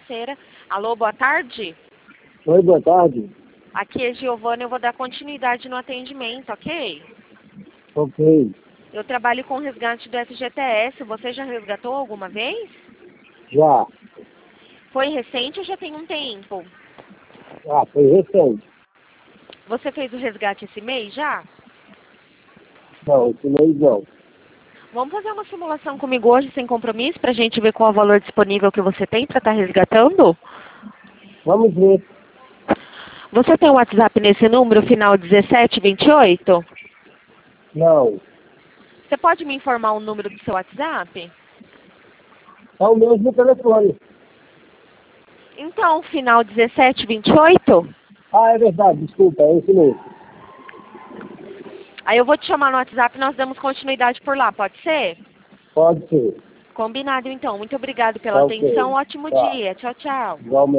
financeira. Alô, boa tarde? Oi, boa tarde. Aqui é Giovana, eu vou dar continuidade no atendimento, ok? Ok. Eu trabalho com resgate do FGTS. Você já resgatou alguma vez? Já. Foi recente ou já tem um tempo? Ah, foi recente. Você fez o resgate esse mês já? Não, esse mês não. Vamos fazer uma simulação comigo hoje sem compromisso pra gente ver qual é o valor disponível que você tem pra estar resgatando? Vamos ver. Você tem um WhatsApp nesse número, final 1728? Não. Você pode me informar o número do seu WhatsApp? É o mesmo telefone. Então, final 1728? Ah, é verdade, desculpa, é esse mesmo. Aí eu vou te chamar no WhatsApp e nós damos continuidade por lá, pode ser? Pode ser. Combinado então. Muito obrigado pela Tá atenção. ok. Ótimo Tá. dia. Tchau, tchau. Igualmente.